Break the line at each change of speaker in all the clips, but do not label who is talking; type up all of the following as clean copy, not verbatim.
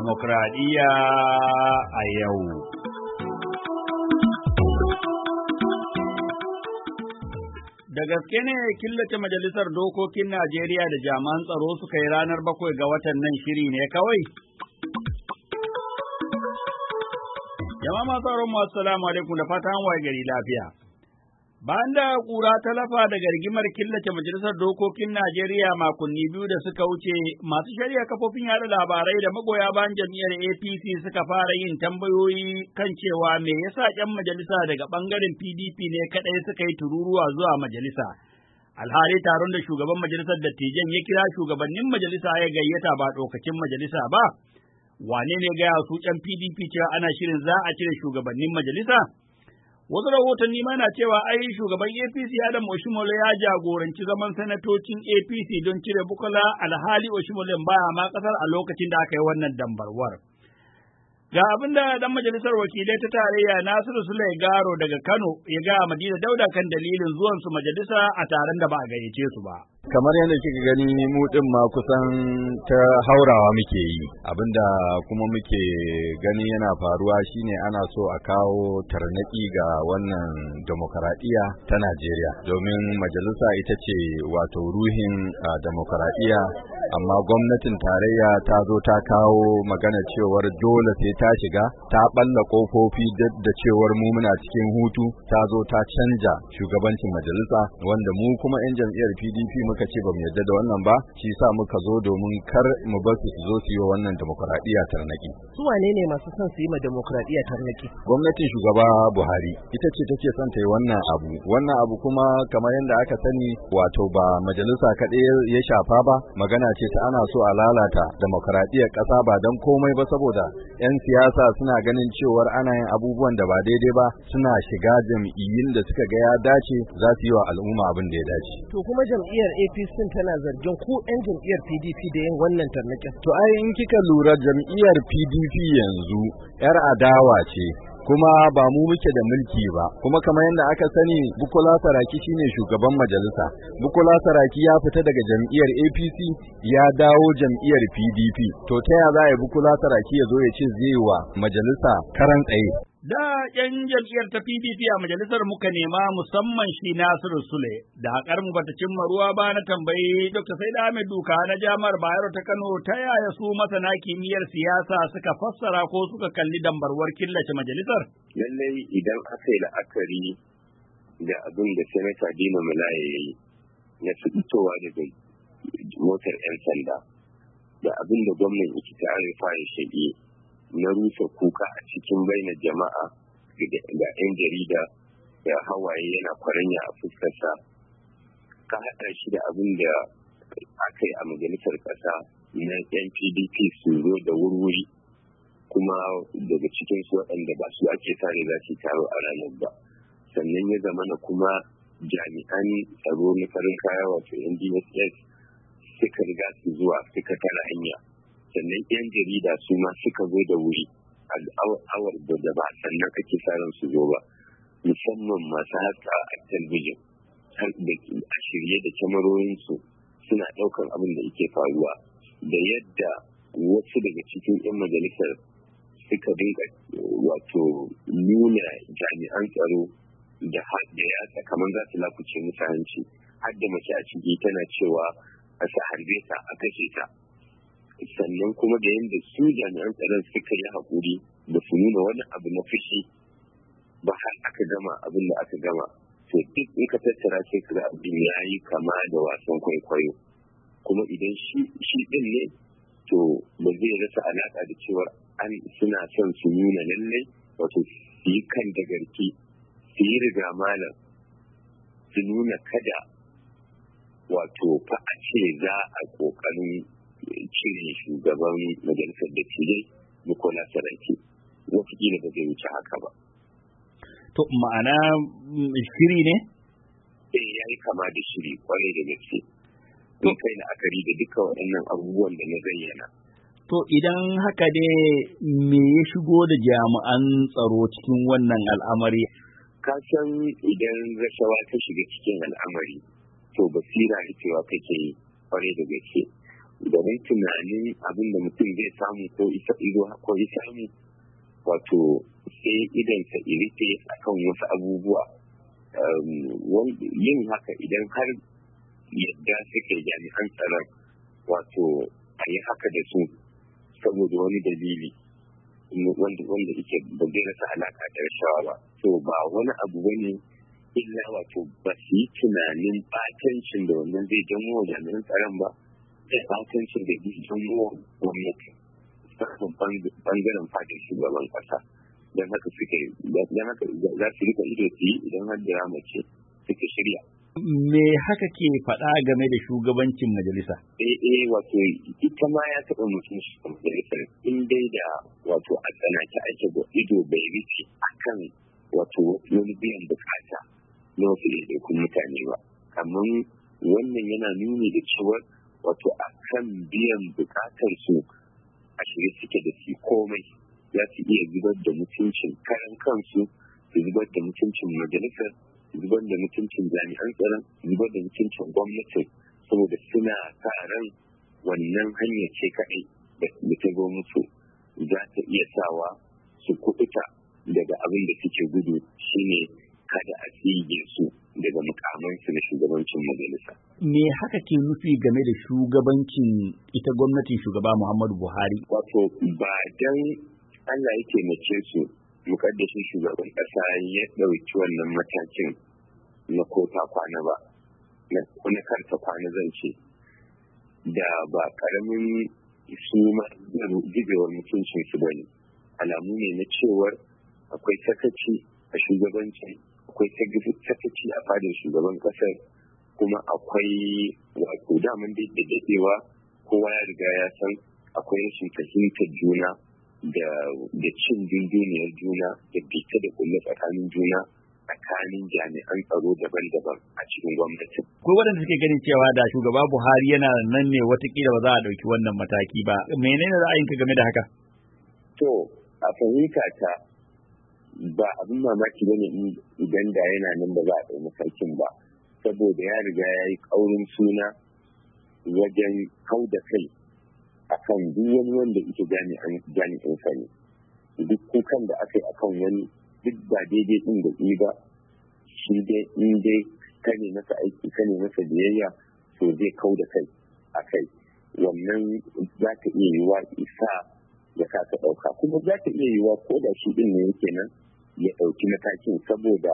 Demokradiyya a yau. Da gaske ne killace Majalisar Dokokin Najeriya da jami'an tsaro suka yi ranar 7 ga watan nan shiri ne kawai? Jama'a masu tsaron mu assalamu alaikum da fatan waye gari lafiya. Bayan da ƙura ta lafa daga rigimar killace Majalisar Dokokin Najeriya makonni biyu da suka wuce, masu shari'a kafofin yaɗa labarai da magoya bayan jam'iyyar APC suka fara yin tambayoyi kan cewa me yasa 'yan majalisa daga ɓangaren PDP ne kaɗai suka yi tururuwa zuwa majalisa. Alhali taron da shugaban majalisar dattijan ya kira shugabannin majalisa ya gayyata ba ɗaukacin majalisa ba. Wane ne gaya su 'yan PDP cewa ana shirin za a cire shugabannin majalisa? Wasu rahotanni ma na cewa ai shugaban APC Adam Oshimole ya jagoranci zaman sanatocin APC don cire Bukola, alhali Oshimole baya ma kasar a lokacin da aka yi wannan dambarwar. Ga abin da dan majalisar wakilai ta tarayya Nasiru Sulai Garo daga Kano ya ga Madina Dauda kan dalilin zuwan su majalisa a taron da ba a gayyace su ba.
Kamar yadda kika gani mu din ma kusan ta haurawa muke yi, abinda kuma muke gani yana faruwa shine ana so a kawo tarnaki ga wannan demokaradiyya ta Najeriya, domin majalisa ita ce wato ruhin demokaradiyya, amma gwamnatin tarayya ta zo ta kawo magana cewar dole sai ta shiga, ta balla kofofi da cewar mu muna cikin hutu, ta zo ta canja shugabancin majalisa, wanda mu kuma 'yan jam'iyyar PDP muka ce ba mu yarda da wannan ba, shi sa muka zo domin kar mu bar su zo su yi wa wannan demokradiyya tarnaki.
Su wane ne masu son su yi ma demokradiyya tarnaki?
Gwamnatin shugaba Buhari ita ce take son ta yi wannan abu. Wannan abu kuma kamar yadda aka sani wato ba majalisa kaɗai ya shafa ba, magana ce ta ana so a lalata demokradiyyar ƙasa ba don komai ba, saboda 'yan siyasa suna ganin cewar ana yin abubuwan da ba daidai ba, suna shiga jam'iyyun da suka ga ya dace za su yi wa al'umma abin da ya dace.
To kuma jam'iyyar APC tana zargin ku 'yan jam'iyyar PDP da yin wannan tarnakin.
To ai in kika lura jam'iyyar PDP yanzu 'yar adawa ce, kuma ba mu muke da mulki ba, kuma kamar yadda aka sani Bukola Saraki shine shugaban majalisa. Bukola Saraki ya fita daga jam'iyyar APC ya dawo jam'iyyar PDP. To ta ya za a yi Bukola Saraki ya zo ya ce zai wa majalisa karan tsaye?
Da 'yan jam'iyyar ta PDP a majalisar muka nema, musamman shi Nasiru Sule, da haƙar mu bata cimma ruwa ba, na tambayi Dr. Said Ahmed Duka na Jami'ar Bayero ta Kano ta yaya su masana kimiyyar siyasa suka fassara ko suka kalli dambarwar killace majalisar.
Lallai idan aka yi la'akari da abin da Sanata Dino Melaye ya yi na fitowa daga motar 'yan sanda, da abin da gwamnan Ikiti Arefa ya shige na rusa kuka a cikin baina jama'a ga 'yan jarida da hawaye yana kwaranya a fuskarsa, ka haɗa shi da abin da aka yi a majalisar ƙasa na 'yan PDP su zo da wurwuri, kuma daga cikin su waɗanda ba su ake tare za su taro a ranar ba, sannan ya zama na kuma jami'an tsaro na farin kaya wato NDSS suka riga su zuwa suka tara hanya, sannan 'yan jarida su ma suka zo da wuri a awar da ba sannan ake ran su zo ba, musamman masu haska a talbijin a shirye da kyamarorinsu suna ɗaukar abin da yake faruwa, da yadda wasu daga cikin 'yan majalisar suka dinga wato nuna jami'an tsaro da yatsa kamar za su lakuce musu hanci, har da mace a ciki tana cewa a sa harbe ta a kashe ta. Sannan kuma da yadda su jami'an tsaron suka yi haƙuri da su nuna wani abu na fushi ba har aka gama abin da aka gama, to duk in ka tattara sai ka ga abin ya yi kama da wasan kwaikwayo, kuma idan shi ɗin ne to ba zai rasa alaƙa da cewar suna son su nuna lallai wato su yi kan da garki, su yi riga malam, su nuna kada wato fa a ce za a ƙoƙarin cire shugaban majalisar dattijai Bukola Saraki, wataƙila ba zai wuce haka ba.
To ma'ana shiri ne?
Ya yi kama da shiri kwarai da gaske. To kai la'akari da duka waɗannan abubuwan da na zayyana.
To idan haka dai me ya shigo da jami'an tsaro cikin wannan al'amari?
Ka san idan rashawa ta shiga cikin al'amari, to basira ita kake kwarai da gaske. garin tunanin abin da mutum zai samu ko samu, wato sai idansa irite akan wasu abubuwa. Yin haka idan har yadda suke jami'an tsaron wato a yi haka da su saboda wani dalili wanda yake ba zai rasa alaka da rashawa ba, to ba wani abu bane illa wato ba su yi tunanin batancin da wannan zai janwo wa jami'an tsaron ba, da batancin da zai janwo wa gwamnati bangaren fadin shugaban kasa. Don haka za su rika ido su yi idan har da mace suka shirya.
Me haka ke faɗa game da shugabancin majalisa?
Wato ita ma ya taɓa mutum shugaban majalisar in dai da wato a tsanake ake da ido bai rufe akan wato wani biyan bukata na wasu ɗaiɗaikun mutane ba. Amma wannan yana nuni da cewa wato akan biyan bukatar su a shirye suke da su komai. Za su iya zubar da mutuncin karan kansu, su zubar da mutuncin majalisar, su zubar da mutuncin jami'an tsaron, su zubar da mutuncin gwamnati, saboda suna sa ran wannan hanyar ce kaɗai da ta zo musu za ta iya sawa su kuɓuta daga abin da suke gudu, shine kada a tsige su daga mukamansu na shugabancin majalisa.
Me haka ke nufi game da shugabancin ita gwamnatin shugaba Muhammadu Buhari?
Wato ba dan Allah ya taimake su mukaddashin shugaban ƙasa ya ɗauki wannan matakin na kota kwana ba, na karta kwana zan ce, da ba ƙaramin su ma zubewar mutuncin su bane. Alamu ne na cewar akwai sakaci a shugabancin, akwai sakaci a fadin shugaban ƙasar, kuma akwai wato daman da daɗewa kowa ya riga ya san akwai rashin fahimtar juna da cin dunduniyar juna da bita da kulle tsakanin juna tsakanin jami'an tsaro daban-daban a cikin gwamnati.
Ko waɗanda suke ganin cewa da shugaba Buhari yana nan ne watakila ba za a ɗauki wannan mataki ba. Menene ra'ayinka game da haka?
To, a fahimta ta ba abin mamaki ba ne idan da yana nan ba za a ɗauki matakin ba, saboda ya riga ya yi ƙaurin suna wajen kau da kai akan duk wani wanda ita jami'in sa ne. Duk kukan da aka yi akan wani duk ba daidai din da ba, shi dai in dai kane masa aiki kane masa biyayya to zai kau da kai a kai. Wannan za ta iya yiwa isa ya kasa ɗauka, kuma za ta iya yiwa ko da shi din ne yake nan ya ɗauki matakin, saboda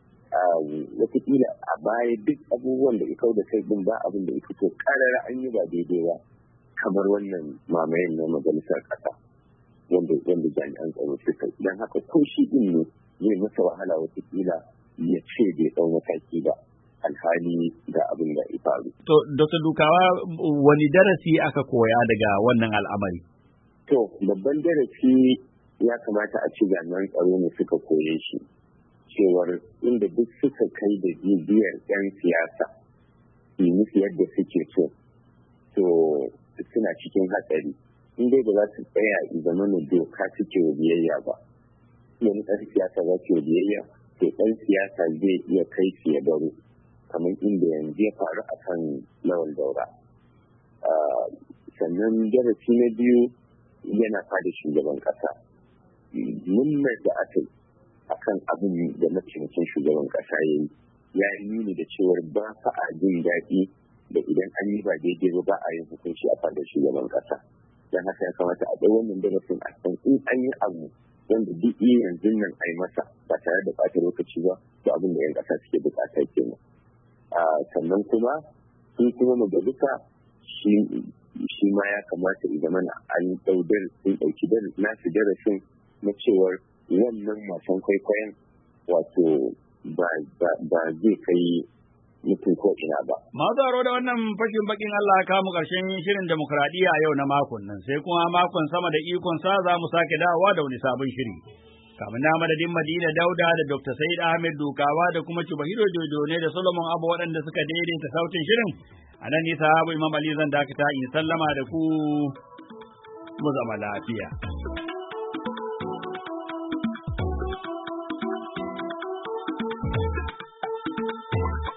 wataƙila a baya duk abubuwan da ya kau da kai din ba abin da ya fito ƙarara an yi ba daidai ba, kamar wannan mamayen na majalisar ƙasa wanda jami'an tsaro suka yi. Don haka ko shi din ne zai masa wahala watakila ya ce bai ɗau mataki ba, alhali da abin da ya faru.
To, Dr. Dukawa, wani darasi aka koya daga wannan al'amari?
To, babban darasi ya kamata a ci jami'an tsaro ne suka koye shi, cewar inda duk suka kai da bibiyar 'yan siyasa yi musu yadda suke so, to suna cikin hatsari. In dai ba za su tsaya zama na doka suke wa biyayya ba, wani ɗan siyasa za su biyayya, to ɗan siyasa zai iya kai su ya baro, kamar inda yanzu ya faru a kan Lawal Daura. Sannan darasi na biyu yana fada shugaban ƙasa. Munnar da aka yi a kan abin da mataimakin shugaban ƙasa ya yi nuni da cewar ba fa a jin daɗi da idan an yi ba daidai ba a yin hukunci a fadar shugaban ƙasa. Don haka ya kamata a ɗau wannan darasin a san in an yi abu wanda duk yanzu nan a yi masa ba tare da ɓata lokaci ba, to abin da 'yan ƙasa suke buƙata kenan. Sannan kuma sun kuma majalisa shi ma ya kamata ya zama an ɗauki nasu darasin na cewar wannan wasan kwaikwayon wato ba zai kai mutum ko ina ba.
Masu aro da wannan fashin bakin Allah ka mu ƙarshen shirin demokradiyya yau na makon nan, sai kuma makon sama da ikon sa za mu sake dawowa da wani sabon shiri. Kamar na madadin Madina Dauda da Dr. Said Ahmed Dukawa da kuma Chubahiro Dodo ne da Solomon Abu waɗanda suka daidaita sautin shirin. A nan nisa Abu Imam Ali zan dakata in sallama da ku mu zama lafiya.